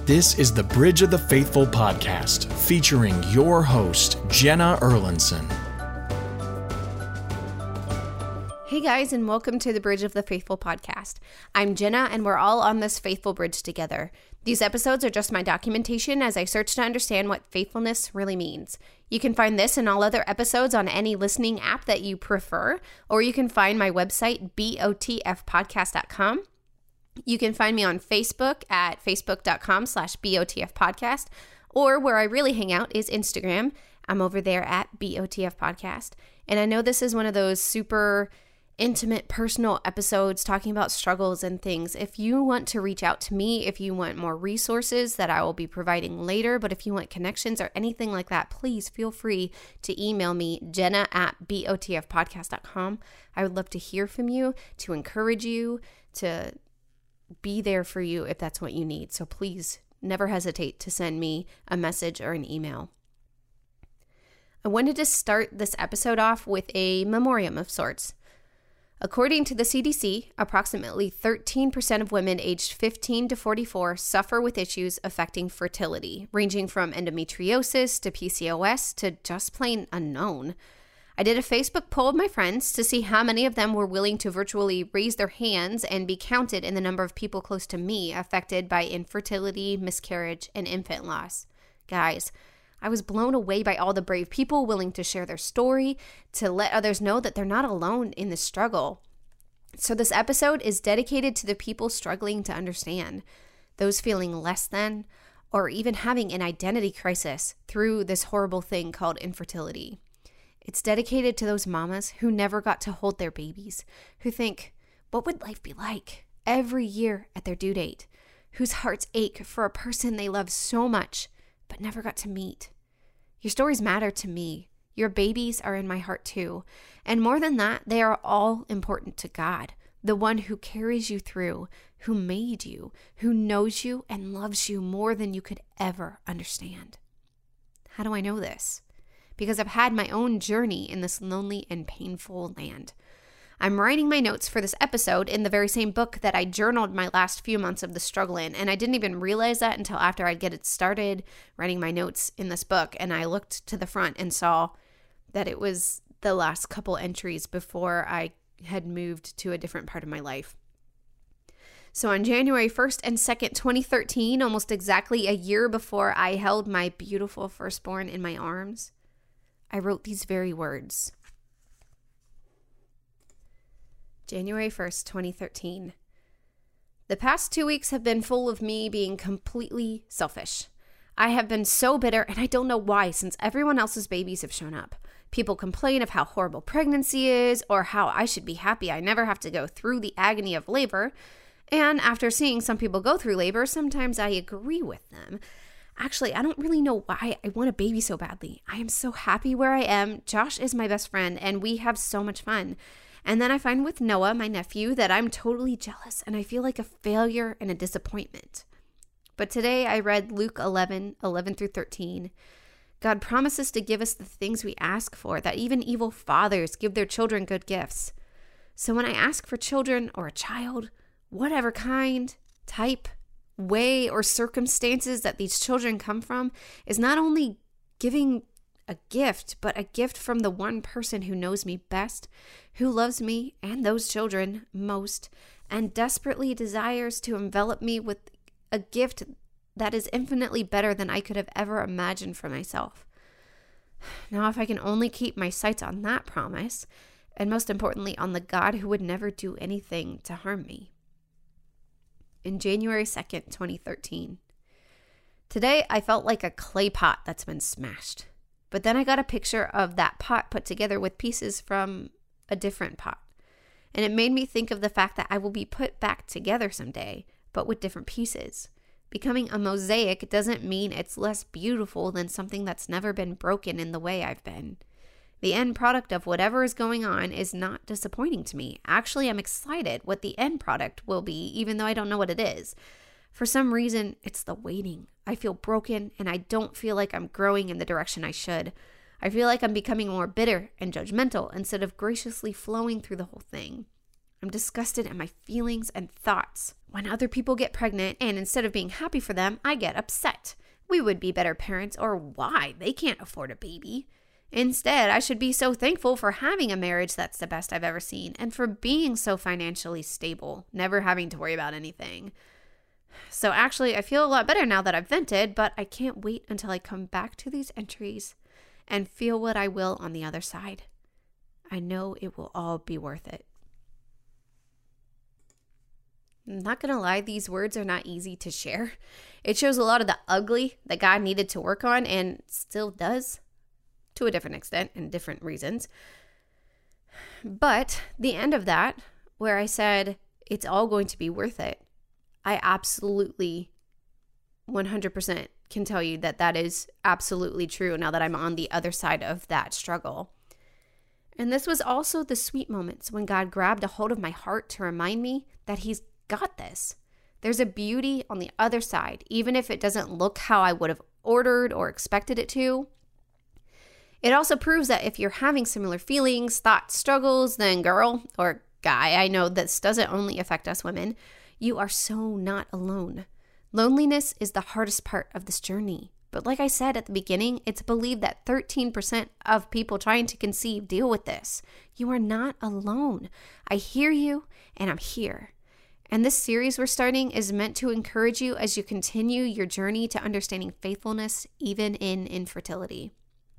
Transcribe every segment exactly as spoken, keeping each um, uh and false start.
This is the Bridge of the Faithful podcast, featuring your host, Jenna Erlinson. Hey guys, and welcome to the Bridge of the Faithful podcast. I'm Jenna, and we're all on this faithful bridge together. These episodes are just my documentation as I search to understand what faithfulness really means. You can find this and all other episodes on any listening app that you prefer, or you can find my website, B O T F podcast dot com. You can find me on Facebook at facebook.com slash BOTF podcast, or where I really hang out is Instagram. I'm over there at B O T F podcast. And I know this is one of those super intimate, personal episodes talking about struggles and things. If you want to reach out to me, if you want more resources that I will be providing later, but if you want connections or anything like that, please feel free to email me, Jenna at B O T F podcast dot com. I would love to hear from you, to encourage you, to be there for you if that's what you need. So please never hesitate to send me a message or an email. I wanted to start this episode off with a memoriam of sorts. According to the C D C, approximately thirteen percent of women aged fifteen to forty-four suffer with issues affecting fertility, ranging from endometriosis to P C O S to just plain unknown. I did a Facebook poll of my friends to see how many of them were willing to virtually raise their hands and be counted in the number of people close to me affected by infertility, miscarriage, and infant loss. Guys, I was blown away by all the brave people willing to share their story, to let others know that they're not alone in this struggle. So this episode is dedicated to the people struggling to understand, those feeling less than, or even having an identity crisis through this horrible thing called infertility. It's dedicated to those mamas who never got to hold their babies, who think, what would life be like every year at their due date, whose hearts ache for a person they love so much, but never got to meet. Your stories matter to me. Your babies are in my heart too. And more than that, they are all important to God, the one who carries you through, who made you, who knows you and loves you more than you could ever understand. How do I know this? Because I've had my own journey in this lonely and painful land. I'm writing my notes for this episode in the very same book that I journaled my last few months of the struggle in, and I didn't even realize that until after I'd get it started writing my notes in this book, and I looked to the front and saw that it was the last couple entries before I had moved to a different part of my life. So on January first and second, twenty thirteen, almost exactly a year before I held my beautiful firstborn in my arms, I wrote these very words. January first, twenty thirteen. The past two weeks have been full of me being completely selfish. I have been so bitter, and I don't know why, since everyone else's babies have shown up. People complain of how horrible pregnancy is, or how I should be happy I never have to go through the agony of labor. And after seeing some people go through labor, sometimes I agree with them. Actually, I don't really know why I want a baby so badly. I am so happy where I am. Josh is my best friend, and we have so much fun. And then I find with Noah, my nephew, that I'm totally jealous, and I feel like a failure and a disappointment. But today I read Luke eleven, eleven through thirteen. God promises to give us the things we ask for, that even evil fathers give their children good gifts. So when I ask for children or a child, whatever kind, type, way, or circumstances that these children come from, is not only giving a gift, but a gift from the one person who knows me best, who loves me and those children most, and desperately desires to envelop me with a gift that is infinitely better than I could have ever imagined for myself. Now, if I can only keep my sights on that promise, and most importantly, on the God who would never do anything to harm me. In January second, twenty thirteen. Today, I felt like a clay pot that's been smashed. But then I got a picture of that pot put together with pieces from a different pot. And it made me think of the fact that I will be put back together someday, but with different pieces. Becoming a mosaic doesn't mean it's less beautiful than something that's never been broken in the way I've been. The end product of whatever is going on is not disappointing to me. Actually, I'm excited what the end product will be, even though I don't know what it is. For some reason, it's the waiting. I feel broken, and I don't feel like I'm growing in the direction I should. I feel like I'm becoming more bitter and judgmental instead of graciously flowing through the whole thing. I'm disgusted at my feelings and thoughts. When other people get pregnant and instead of being happy for them, I get upset. We would be better parents, or why? They can't afford a baby. Instead, I should be so thankful for having a marriage that's the best I've ever seen and for being so financially stable, never having to worry about anything. So actually, I feel a lot better now that I've vented, but I can't wait until I come back to these entries and feel what I will on the other side. I know it will all be worth it. I'm not going to lie, these words are not easy to share. It shows a lot of the ugly that God needed to work on and still does to a different extent and different reasons. But the end of that, where I said it's all going to be worth it, I absolutely one hundred percent can tell you that that is absolutely true now that I'm on the other side of that struggle. And this was also the sweet moments when God grabbed a hold of my heart to remind me that He's got this. There's a beauty on the other side, even if it doesn't look how I would have ordered or expected it to. It also proves that if you're having similar feelings, thoughts, struggles, then girl or guy, I know this doesn't only affect us women, you are so not alone. Loneliness is the hardest part of this journey. But like I said at the beginning, it's believed that thirteen percent of people trying to conceive deal with this. You are not alone. I hear you and I'm here. And this series we're starting is meant to encourage you as you continue your journey to understanding faithfulness, even in infertility.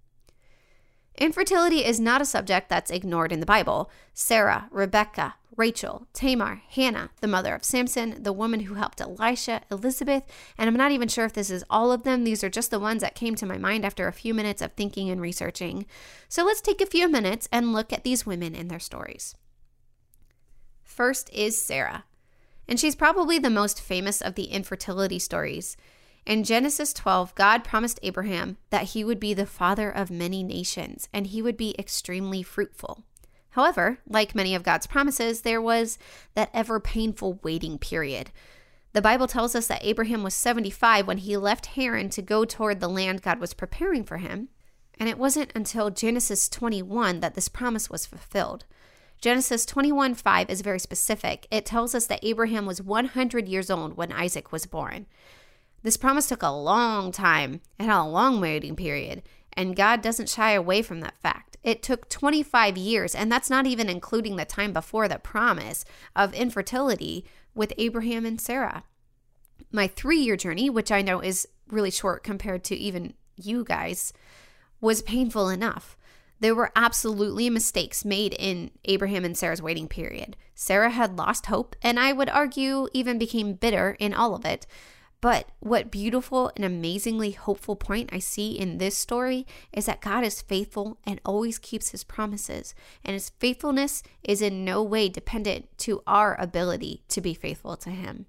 Infertility is not a subject that's ignored in the Bible. Sarah, Rebecca, Rachel, Tamar, Hannah, the mother of Samson, the woman who helped Elisha, Elizabeth, and I'm not even sure if this is all of them. These are just the ones that came to my mind after a few minutes of thinking and researching. So let's take a few minutes and look at these women and their stories. First is Sarah, and she's probably the most famous of the infertility stories. In Genesis twelve, God promised Abraham that he would be the father of many nations and he would be extremely fruitful. However, like many of God's promises, there was that ever painful waiting period. The Bible tells us that Abraham was seventy-five when he left Haran to go toward the land God was preparing for him. And it wasn't until Genesis twenty-one that this promise was fulfilled. Genesis twenty-one five is very specific. It tells us that Abraham was one hundred years old when Isaac was born. This promise took a long time. It had a long waiting period, and God doesn't shy away from that fact. It took twenty-five years, and that's not even including the time before the promise of infertility with Abraham and Sarah. My three-year journey, which I know is really short compared to even you guys, was painful enough. There were absolutely mistakes made in Abraham and Sarah's waiting period. Sarah had lost hope, and I would argue even became bitter in all of it. But what beautiful and amazingly hopeful point I see in this story is that God is faithful and always keeps his promises, and his faithfulness is in no way dependent to our ability to be faithful to him.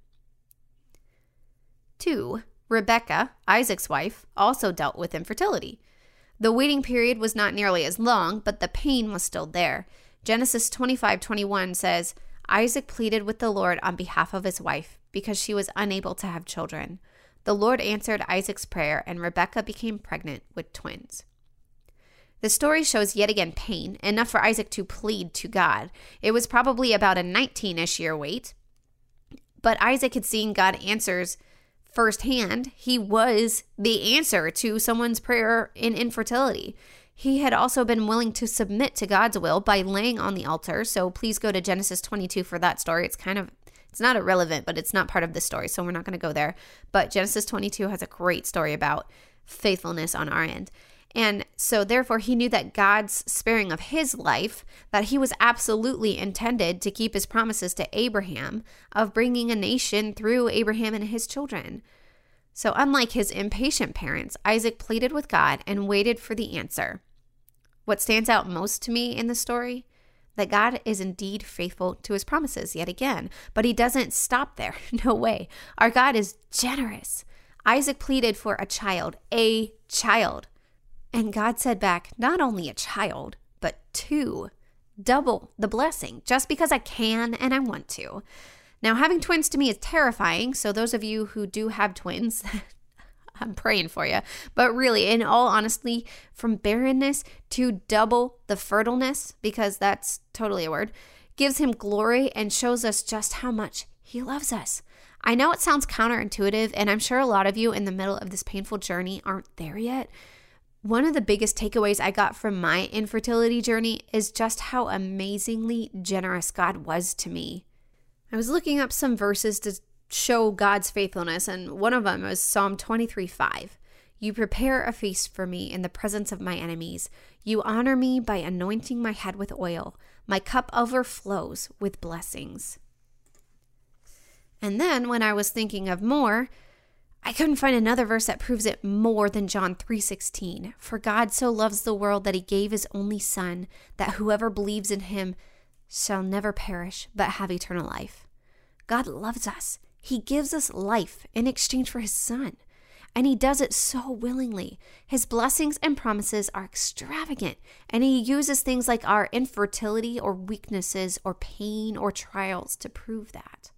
Two, Rebecca, Isaac's wife, also dealt with infertility. The waiting period was not nearly as long, but the pain was still there. Genesis twenty-five twenty-one says, Isaac pleaded with the Lord on behalf of his wife because she was unable to have children. The Lord answered Isaac's prayer, and Rebecca became pregnant with twins. The story shows yet again pain, enough for Isaac to plead to God. It was probably about a nineteen-ish year wait, but Isaac had seen God answers firsthand. He was the answer to someone's prayer in infertility. He had also been willing to submit to God's will by laying on the altar. So please go to Genesis twenty-two for that story. It's kind of, it's not irrelevant, but it's not part of the story, so we're not going to go there. But Genesis twenty-two has a great story about faithfulness on our end. And so therefore he knew that God's sparing of his life, that he was absolutely intended to keep his promises to Abraham of bringing a nation through Abraham and his children. So unlike his impatient parents, Isaac pleaded with God and waited for the answer. What stands out most to me in the story? That God is indeed faithful to his promises yet again, but he doesn't stop there. No way. Our God is generous. Isaac pleaded for a child, a child. And God said back, not only a child, but two. Double the blessing, just because I can and I want to. Now, having twins to me is terrifying, so those of you who do have twins, I'm praying for you. But really, in all honesty, from barrenness to double the fertileness, because that's totally a word, gives him glory and shows us just how much he loves us. I know it sounds counterintuitive, and I'm sure a lot of you in the middle of this painful journey aren't there yet. One of the biggest takeaways I got from my infertility journey is just how amazingly generous God was to me. I was looking up some verses to show God's faithfulness, and one of them was Psalm twenty-three five. You prepare a feast for me in the presence of my enemies. You honor me by anointing my head with oil. My cup overflows with blessings. And then when I was thinking of more, I couldn't find another verse that proves it more than John three sixteen. For God so loves the world that he gave his only son, that whoever believes in him shall never perish, but have eternal life. God loves us. He gives us life in exchange for his son. And he does it so willingly. His blessings and promises are extravagant, and he uses things like our infertility or weaknesses or pain or trials to prove that.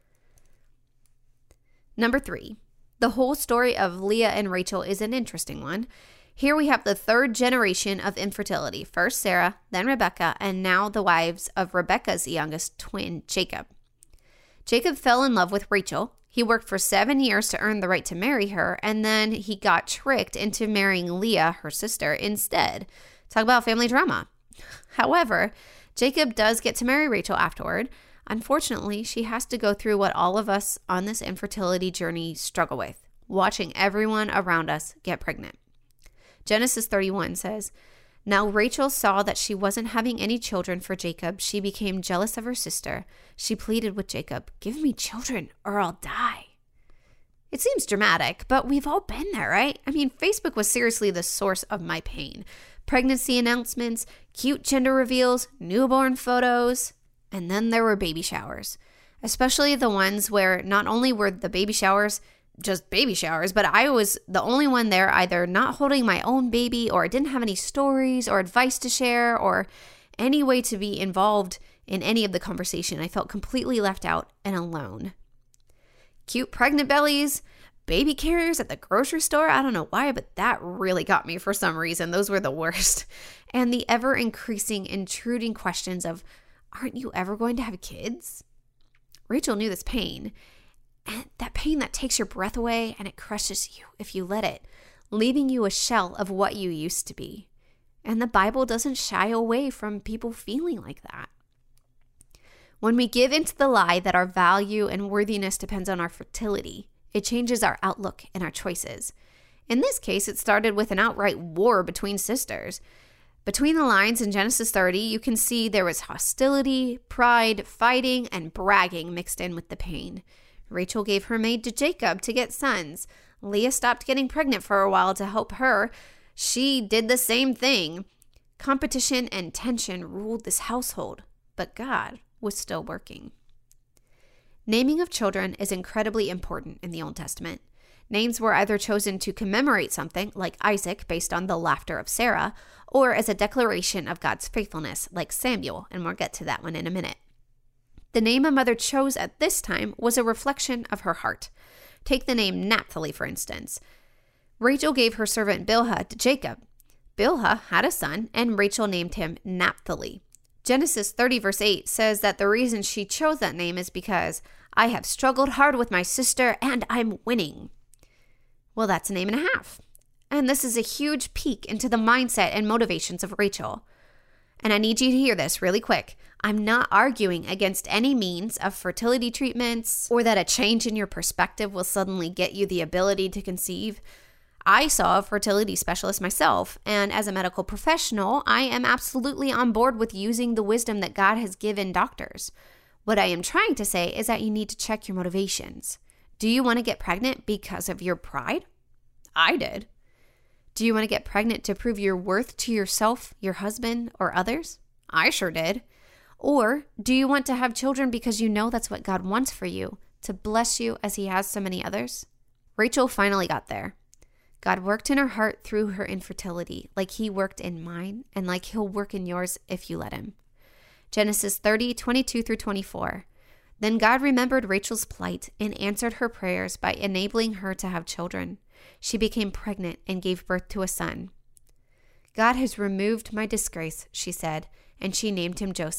Number three, the whole story of Leah and Rachel is an interesting one. Here we have the third generation of infertility. First Sarah, then Rebecca, and now the wives of Rebecca's youngest twin, Jacob. Jacob fell in love with Rachel. He worked for seven years to earn the right to marry her, and then he got tricked into marrying Leah, her sister, instead. Talk about family drama. However, Jacob does get to marry Rachel afterward. Unfortunately, she has to go through what all of us on this infertility journey struggle with, watching everyone around us get pregnant. Genesis thirty-one says, Now Rachel saw that she wasn't having any children for Jacob. She became jealous of her sister. She pleaded with Jacob, Give me children or I'll die. It seems dramatic, but we've all been there, right? I mean, Facebook was seriously the source of my pain. Pregnancy announcements, cute gender reveals, newborn photos. And then there were baby showers, especially the ones where not only were the baby showers just baby showers, but I was the only one there either not holding my own baby or didn't have any stories or advice to share or any way to be involved in any of the conversation. I felt completely left out and alone. Cute pregnant bellies, baby carriers at the grocery store. I don't know why, but that really got me for some reason. Those were the worst. And the ever increasing, intruding questions of, aren't you ever going to have kids? Rachel knew this pain, and that pain that takes your breath away and it crushes you if you let it, leaving you a shell of what you used to be. And the Bible doesn't shy away from people feeling like that. When we give into the lie that our value and worthiness depends on our fertility, it changes our outlook and our choices. In this case, it started with an outright war between sisters. Between the lines in Genesis thirty, you can see there was hostility, pride, fighting, and bragging mixed in with the pain. Rachel gave her maid to Jacob to get sons. Leah stopped getting pregnant for a while to help her. She did the same thing. Competition and tension ruled this household, but God was still working. Naming of children is incredibly important in the Old Testament. Names were either chosen to commemorate something, like Isaac, based on the laughter of Sarah, or as a declaration of God's faithfulness, like Samuel, and we'll get to that one in a minute. The name a mother chose at this time was a reflection of her heart. Take the name Naphtali, for instance. Rachel gave her servant Bilhah to Jacob. Bilhah had a son, and Rachel named him Naphtali. Genesis thirty verse eight says that the reason she chose that name is because I have struggled hard with my sister, and I'm winning. Well, that's a name and a half. And this is a huge peek into the mindset and motivations of Rachel. And I need you to hear this really quick. I'm not arguing against any means of fertility treatments or that a change in your perspective will suddenly get you the ability to conceive. I saw a fertility specialist myself, and as a medical professional, I am absolutely on board with using the wisdom that God has given doctors. What I am trying to say is that you need to check your motivations. Do you want to get pregnant because of your pride? I did. Do you want to get pregnant to prove your worth to yourself, your husband, or others? I sure did. Or do you want to have children because you know that's what God wants for you, to bless you as he has so many others? Rachel finally got there. God worked in her heart through her infertility, like he worked in mine, and like he'll work in yours if you let him. Genesis thirty, twenty-two through twenty-four. Then God remembered Rachel's plight and answered her prayers by enabling her to have children. She became pregnant and gave birth to a son. God has removed my disgrace, she said, and she named him Joseph,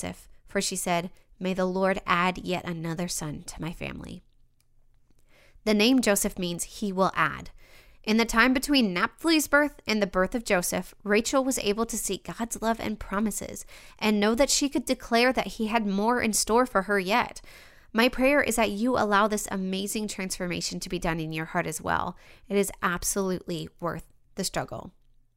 for she said, "May the Lord add yet another son to my family." The name Joseph means he will add. In the time between Naphtali's birth and the birth of Joseph, Rachel was able to see God's love and promises and know that she could declare that he had more in store for her yet. My prayer is that you allow this amazing transformation to be done in your heart as well. It is absolutely worth the struggle.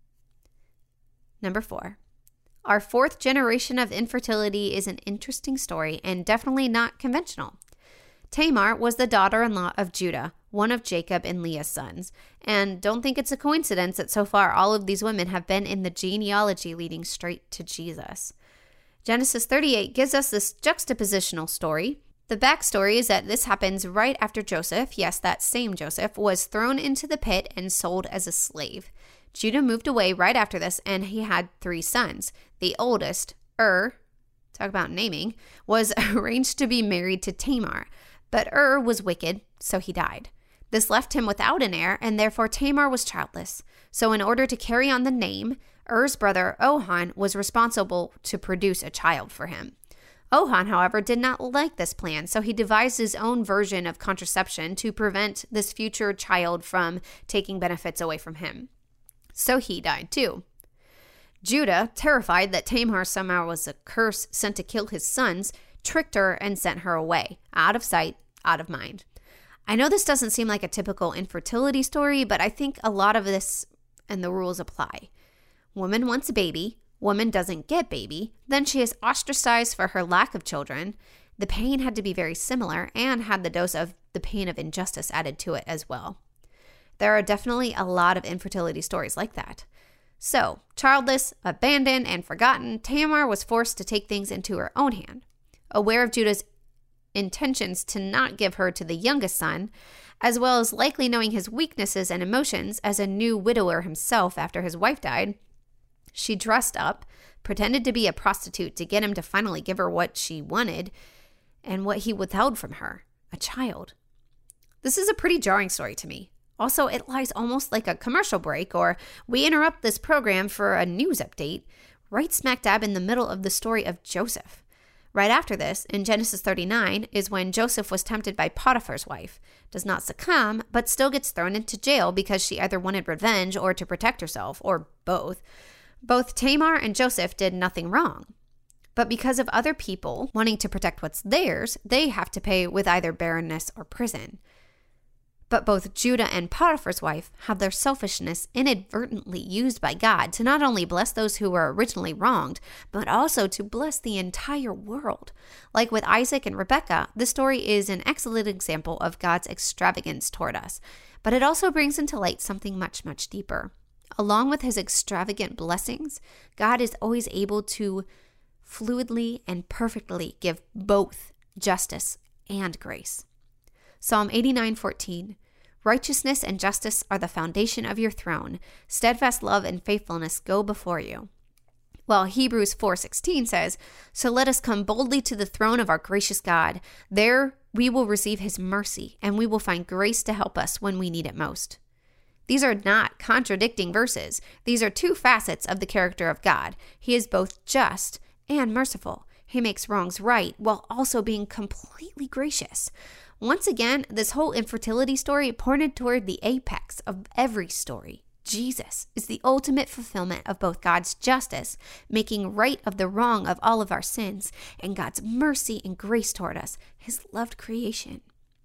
Number four. Our fourth generation of infertility is an interesting story and definitely not conventional. Tamar was the daughter-in-law of Judah, one of Jacob and Leah's sons. And don't think it's a coincidence that so far all of these women have been in the genealogy leading straight to Jesus. Genesis thirty-eight gives us this juxtapositional story. The backstory is that this happens right after Joseph, yes, that same Joseph, was thrown into the pit and sold as a slave. Judah moved away right after this, and he had three sons. The oldest, Ur, talk about naming, was arranged to be married to Tamar. But Ur was wicked, so he died. This left him without an heir, and therefore Tamar was childless. So in order to carry on the name, Ur's brother Ohan was responsible to produce a child for him. Ohan, however, did not like this plan, so he devised his own version of contraception to prevent this future child from taking benefits away from him. So he died too. Judah, terrified that Tamar somehow was a curse sent to kill his sons, tricked her and sent her away, out of sight, out of mind. I know this doesn't seem like a typical infertility story, but I think a lot of this and the rules apply. Woman wants a baby, woman doesn't get baby, then she is ostracized for her lack of children. The pain had to be very similar and had the dose of the pain of injustice added to it as well. There are definitely a lot of infertility stories like that. So, childless, abandoned, and forgotten, Tamar was forced to take things into her own hand. Aware of Judah's intentions to not give her to the youngest son, as well as likely knowing his weaknesses and emotions as a new widower himself after his wife died, she dressed up, pretended to be a prostitute to get him to finally give her what she wanted and what he withheld from her, a child. This is a pretty jarring story to me. Also, it lies almost like a commercial break, or we interrupt this program for a news update, right smack dab in the middle of the story of Joseph. Right after this, in Genesis thirty-nine, is when Joseph was tempted by Potiphar's wife, does not succumb, but still gets thrown into jail because she either wanted revenge or to protect herself, or both. Both Tamar and Joseph did nothing wrong. But because of other people wanting to protect what's theirs, they have to pay with either barrenness or prison. But both Judah and Potiphar's wife have their selfishness inadvertently used by God to not only bless those who were originally wronged, but also to bless the entire world. Like with Isaac and Rebekah, this story is an excellent example of God's extravagance toward us. But it also brings into light something much, much deeper. Along with his extravagant blessings, God is always able to fluidly and perfectly give both justice and grace. Psalm eighty-nine fourteen. Righteousness and justice are the foundation of your throne. Steadfast love and faithfulness go before you. While Hebrews four sixteen says, so let us come boldly to the throne of our gracious God. There we will receive his mercy, and we will find grace to help us when we need it most. These are not contradicting verses. These are two facets of the character of God. He is both just and merciful. He makes wrongs right while also being completely gracious. Once again, this whole infertility story pointed toward the apex of every story. Jesus is the ultimate fulfillment of both God's justice, making right of the wrong of all of our sins, and God's mercy and grace toward us, his loved creation.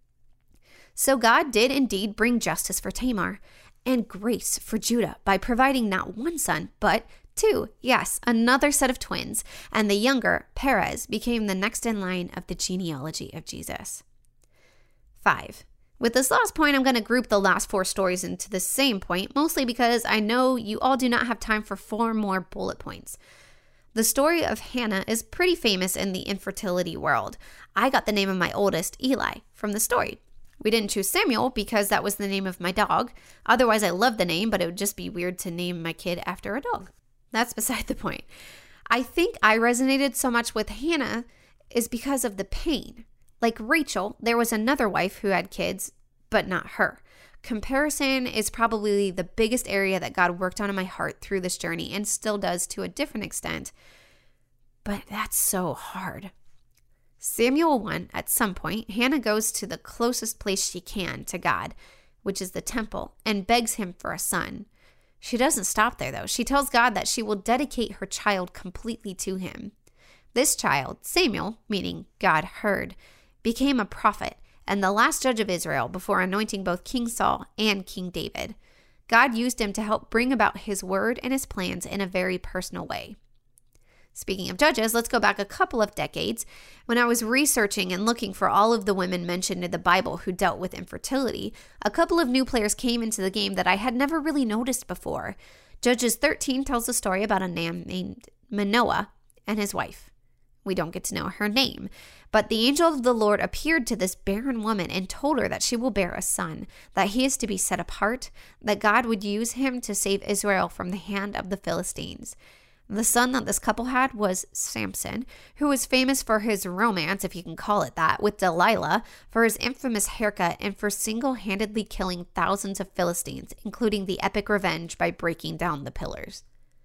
So God did indeed bring justice for Tamar and grace for Judah by providing not one son, but two. Yes, another set of twins, and the younger, Perez, became the next in line of the genealogy of Jesus. Five. With this last point, I'm going to group the last four stories into the same point, mostly because I know you all do not have time for four more bullet points. The story of Hannah is pretty famous in the infertility world. I got the name of my oldest, Eli, from the story. We didn't choose Samuel because that was the name of my dog. Otherwise, I love the name, but it would just be weird to name my kid after a dog. That's beside the point. I think I resonated so much with Hannah is because of the pain. Like Rachel, there was another wife who had kids, but not her. Comparison is probably the biggest area that God worked on in my heart through this journey and still does to a different extent. but that's so hard. Samuel one, at some point, Hannah goes to the closest place she can to God, which is the temple, and begs him for a son. She doesn't stop there, though. She tells God that she will dedicate her child completely to him. This child, Samuel, meaning God heard, became a prophet and the last judge of Israel before anointing both King Saul and King David. God used him to help bring about his word and his plans in a very personal way. Speaking of judges, let's go back a couple of decades. When I was researching and looking for all of the women mentioned in the Bible who dealt with infertility, a couple of new players came into the game that I had never really noticed before. Judges thirteen tells a story about a man named Manoah and his wife. We don't get to know her name, but the angel of the Lord appeared to this barren woman and told her that she will bear a son, that he is to be set apart, that God would use him to save Israel from the hand of the Philistines. The son that this couple had was Samson, who was famous for his romance, if you can call it that, with Delilah, for his infamous haircut, and for single-handedly killing thousands of Philistines, including the epic revenge by breaking down the pillars.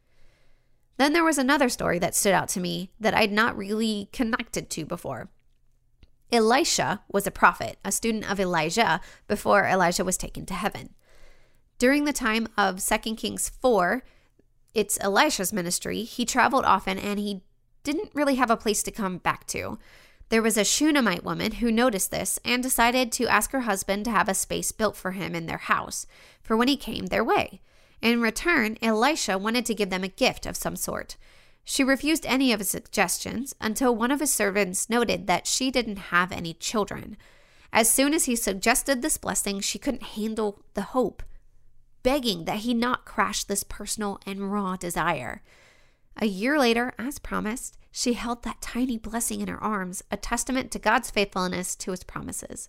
Then there was another story that stood out to me that I'd not really connected to before. Elisha was a prophet, a student of Elijah, before Elijah was taken to heaven. During the time of Second Kings four, it's Elisha's ministry, he traveled often and he didn't really have a place to come back to. There was a Shunammite woman who noticed this and decided to ask her husband to have a space built for him in their house for when he came their way. In return, Elisha wanted to give them a gift of some sort. She refused any of his suggestions until one of his servants noted that she didn't have any children. As soon as he suggested this blessing, she couldn't handle the hope, begging that he not crash this personal and raw desire. A year later, as promised, she held that tiny blessing in her arms, a testament to God's faithfulness to his promises.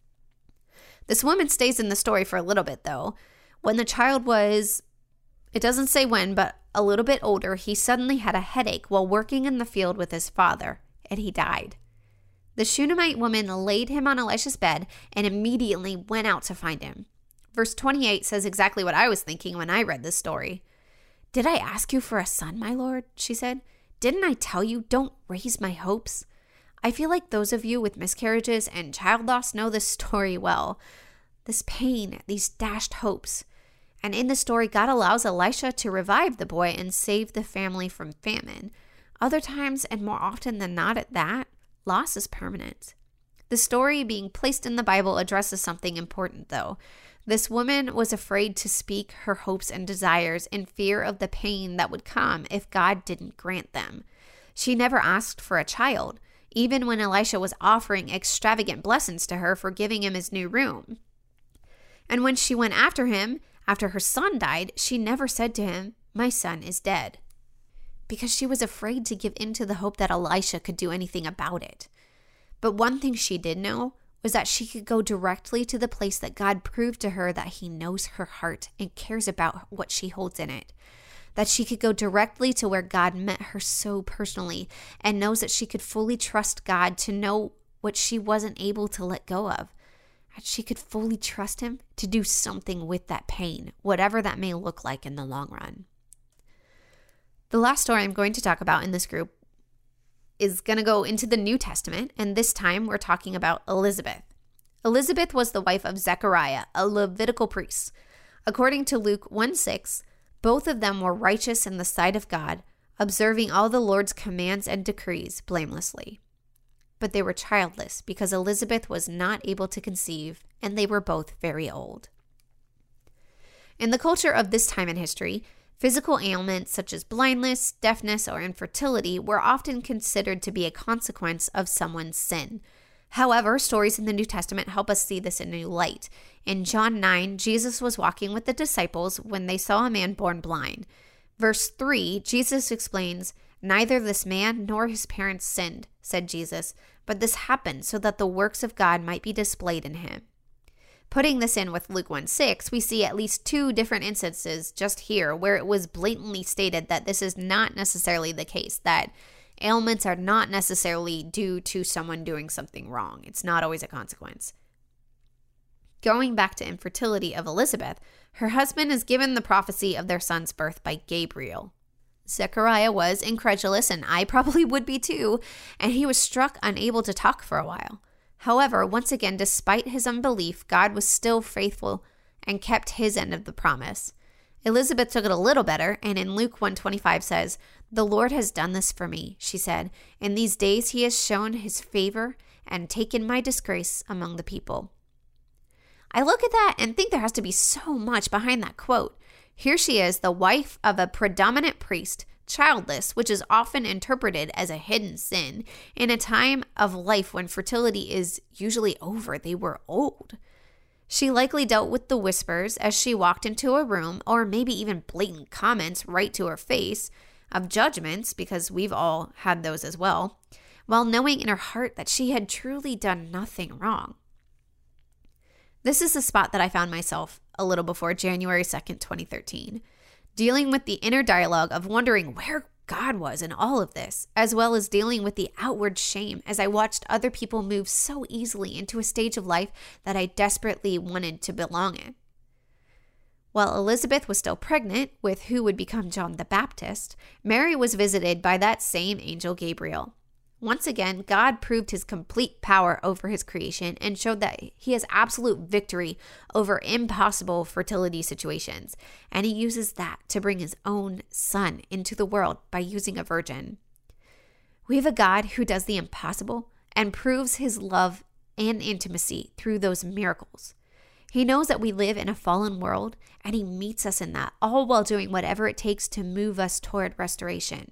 This woman stays in the story for a little bit, though. When the child was, it doesn't say when, but a little bit older, he suddenly had a headache while working in the field with his father, and he died. The Shunammite woman laid him on Elisha's bed and immediately went out to find him. Verse twenty-eight says exactly what I was thinking when I read this story. "Did I ask you for a son, my lord?" she said. "Didn't I tell you, don't raise my hopes?" I feel like those of you with miscarriages and child loss know this story well. This pain, these dashed hopes. And in the story, God allows Elisha to revive the boy and save the family from famine. Other times, and more often than not at that, loss is permanent. The story being placed in the Bible addresses something important, though. This woman was afraid to speak her hopes and desires in fear of the pain that would come if God didn't grant them. She never asked for a child, even when Elisha was offering extravagant blessings to her for giving him his new room. And when she went after him, after her son died, she never said to him, "My son is dead," because she was afraid to give in to the hope that Elisha could do anything about it. But one thing she did know was that she could go directly to the place that God proved to her that he knows her heart and cares about what she holds in it. That she could go directly to where God met her so personally and knows that she could fully trust God to know what she wasn't able to let go of. And she could fully trust him to do something with that pain, whatever that may look like in the long run. The last story I'm going to talk about in this group is going to go into the New Testament, and this time we're talking about Elizabeth. Elizabeth was the wife of Zechariah, a Levitical priest. According to Luke one six, both of them were righteous in the sight of God, observing all the Lord's commands and decrees blamelessly. But they were childless because Elizabeth was not able to conceive, and they were both very old. In the culture of this time in history, physical ailments such as blindness, deafness, or infertility were often considered to be a consequence of someone's sin. However, stories in the New Testament help us see this in a new light. In John nine, Jesus was walking with the disciples when they saw a man born blind. Verse three, Jesus explains, "Neither this man nor his parents sinned," said Jesus, "but this happened so that the works of God might be displayed in him." Putting this in with Luke one six, we see at least two different instances just here where it was blatantly stated that this is not necessarily the case, that ailments are not necessarily due to someone doing something wrong. It's not always a consequence. Going back to infertility of Elizabeth, her husband is given the prophecy of their son's birth by Gabriel. Zechariah was incredulous, and I probably would be too, and he was struck unable to talk for a while. However, once again, despite his unbelief, God was still faithful and kept his end of the promise. Elizabeth took it a little better, and in Luke one twenty-five says, "The Lord has done this for me," she said. "In these days he has shown his favor and taken my disgrace among the people." I look at that and think there has to be so much behind that quote. Here she is, the wife of a predominant priest, childless, which is often interpreted as a hidden sin, in a time of life when fertility is usually over. They were old. She likely dealt with the whispers as she walked into a room, or maybe even blatant comments right to her face of judgments, because we've all had those as well, while knowing in her heart that she had truly done nothing wrong. This is the spot that I found myself a little before January second, twenty thirteen, dealing with the inner dialogue of wondering where God was in all of this, as well as dealing with the outward shame as I watched other people move so easily into a stage of life that I desperately wanted to belong in. While Elizabeth was still pregnant with who would become John the Baptist, Mary was visited by that same angel Gabriel. Once again, God proved his complete power over his creation and showed that he has absolute victory over impossible fertility situations. And he uses that to bring his own son into the world by using a virgin. We have a God who does the impossible and proves his love and intimacy through those miracles. He knows that we live in a fallen world, and he meets us in that, all while doing whatever it takes to move us toward restoration.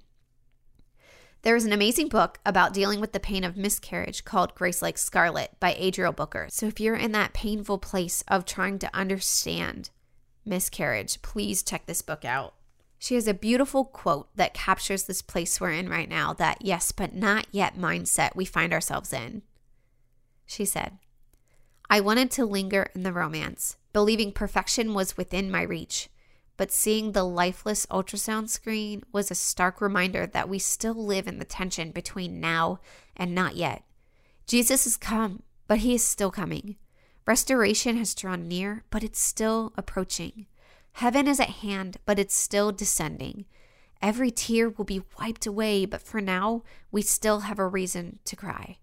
There is an amazing book about dealing with the pain of miscarriage called Grace Like Scarlet by Adriel Booker. So if you're in that painful place of trying to understand miscarriage, please check this book out. She has a beautiful quote that captures this place we're in right now, that yes, but not yet mindset we find ourselves in. She said, "I wanted to linger in the romance, believing perfection was within my reach. But seeing the lifeless ultrasound screen was a stark reminder that we still live in the tension between now and not yet. Jesus has come, but he is still coming. Restoration has drawn near, but it's still approaching. Heaven is at hand, but it's still descending. Every tear will be wiped away, but for now, we still have a reason to cry."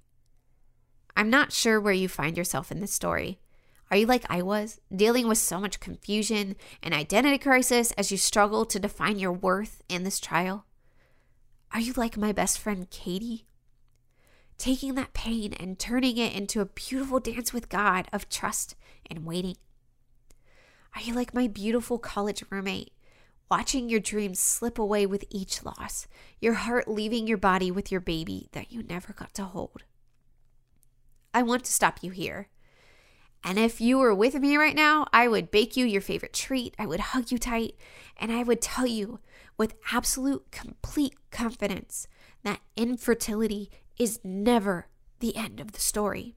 I'm not sure where you find yourself in this story. Are you like I was, dealing with so much confusion and identity crisis as you struggle to define your worth in this trial? Are you like my best friend Katie, taking that pain and turning it into a beautiful dance with God of trust and waiting? Are you like my beautiful college roommate, watching your dreams slip away with each loss, your heart leaving your body with your baby that you never got to hold? I want to stop you here. And if you were with me right now, I would bake you your favorite treat, I would hug you tight, and I would tell you with absolute, complete confidence that infertility is never the end of the story.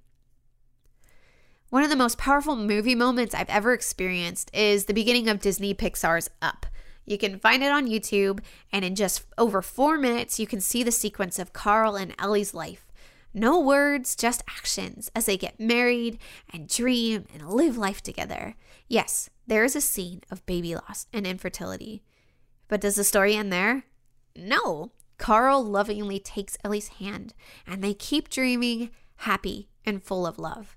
One of the most powerful movie moments I've ever experienced is the beginning of Disney Pixar's Up. You can find it on YouTube, and in just over four minutes, you can see the sequence of Carl and Ellie's life. No words, just actions as they get married and dream and live life together. Yes, there is a scene of baby loss and infertility. But does the story end there? No. Carl lovingly takes Ellie's hand and they keep dreaming, happy and full of love.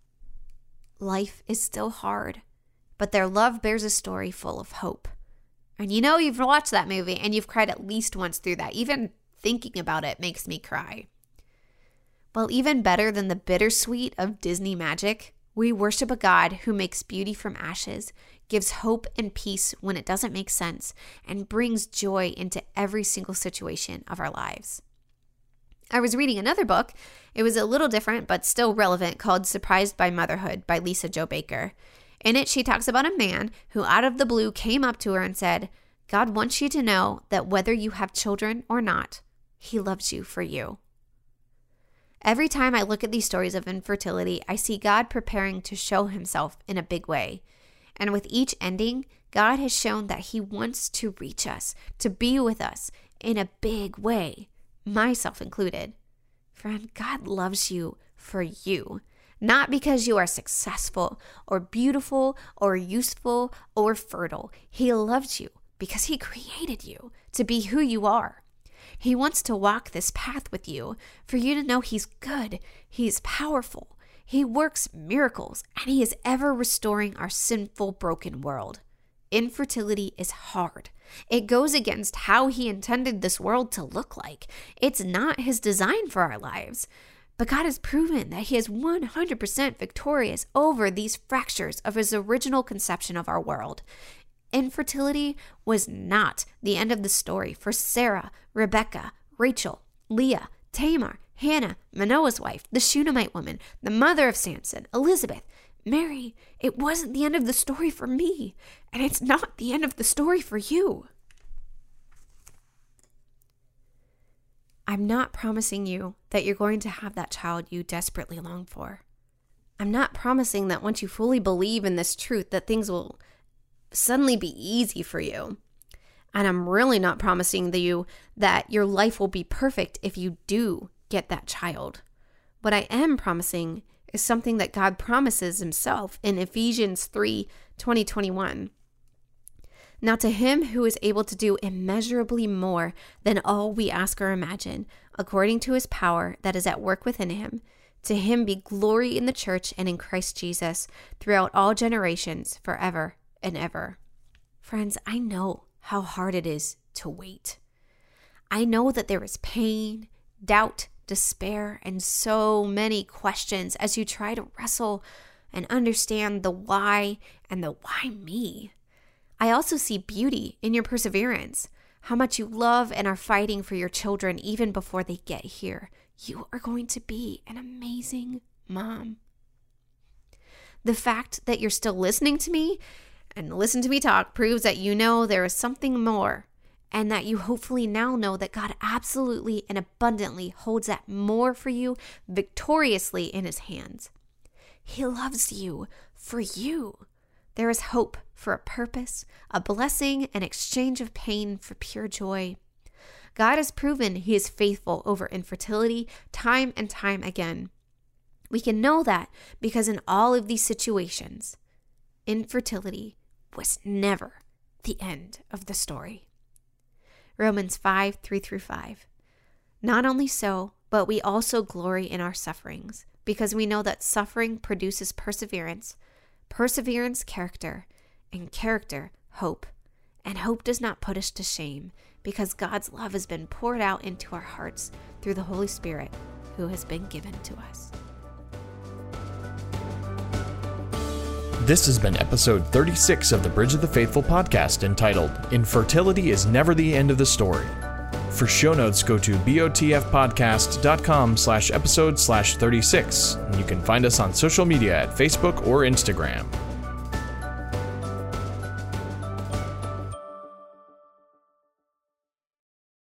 Life is still hard, but their love bears a story full of hope. And you know you've watched that movie and you've cried at least once through that. Even thinking about it makes me cry. Well, even better than the bittersweet of Disney magic, we worship a God who makes beauty from ashes, gives hope and peace when it doesn't make sense, and brings joy into every single situation of our lives. I was reading another book. It was a little different, but still relevant, called Surprised by Motherhood by Lisa Jo Baker. In it, she talks about a man who out of the blue came up to her and said, "God wants you to know that whether you have children or not, he loves you for you." Every time I look at these stories of infertility, I see God preparing to show himself in a big way. And with each ending, God has shown that he wants to reach us, to be with us in a big way, myself included. Friend, God loves you for you, not because you are successful or beautiful or useful or fertile. He loves you because he created you to be who you are. He wants to walk this path with you for you to know he's good, he's powerful, he works miracles, and he is ever restoring our sinful, broken world. Infertility is hard. It goes against how he intended this world to look like. It's not his design for our lives. But God has proven that he is one hundred percent victorious over these fractures of his original conception of our world. Infertility was not the end of the story for Sarah, Rebecca, Rachel, Leah, Tamar, Hannah, Manoah's wife, the Shunammite woman, the mother of Samson, Elizabeth, Mary. It wasn't the end of the story for me, and it's not the end of the story for you. I'm not promising you that you're going to have that child you desperately long for. I'm not promising that once you fully believe in this truth that things will suddenly be easy for you. And I'm really not promising you that your life will be perfect if you do get that child. What I am promising is something that God promises himself in Ephesians three, twenty, twenty-one. Now to him who is able to do immeasurably more than all we ask or imagine, according to his power that is at work within him, to him be glory in the church and in Christ Jesus throughout all generations, forever and ever. Friends, I know how hard it is to wait. I know that there is pain, doubt, despair, and so many questions as you try to wrestle and understand the why and the why me. I also see beauty in your perseverance, how much you love and are fighting for your children even before they get here. You are going to be an amazing mom. The fact that you're still listening to me and listen to me talk proves that you know there is something more, and that you hopefully now know that God absolutely and abundantly holds that more for you victoriously in his hands. He loves you for you. There is hope for a purpose, a blessing, an exchange of pain for pure joy. God has proven he is faithful over infertility time and time again. We can know that because in all of these situations, infertility was never the end of the story. Romans five, three through five. Not only so, but we also glory in our sufferings, because we know that suffering produces perseverance, perseverance, character, and character, hope. And hope does not put us to shame, because God's love has been poured out into our hearts through the Holy Spirit who has been given to us. This has been episode thirty-six of the Bridge of the Faithful podcast, entitled Infertility is Never the End of the Story. For show notes, go to botfpodcast.com slash episode slash 36. You can find us on social media at Facebook or Instagram.